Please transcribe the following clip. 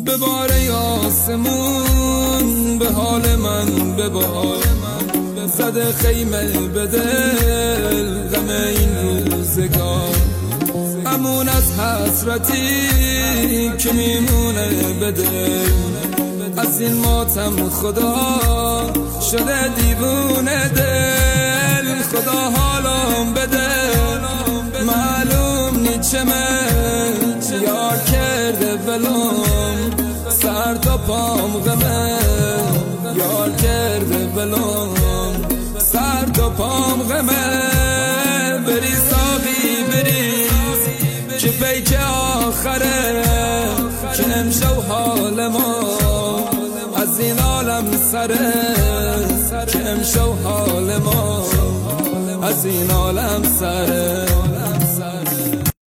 بباره آسمون به حال من ببار، زده خیمه به دل غم این روزگار، امون از حسرتی که میمونه به دل، از این ماتم خدا شده دیوونه دل، خدا حالم بده معلوم نی چمه یار کرده ولم، سر تا پام غمه یار کرده ولم، سر تا پام غمه. بری ساقی بری که پیک آخره، که امشب حال ما از این عالم سره، که امشب حال ما از این عالم سره.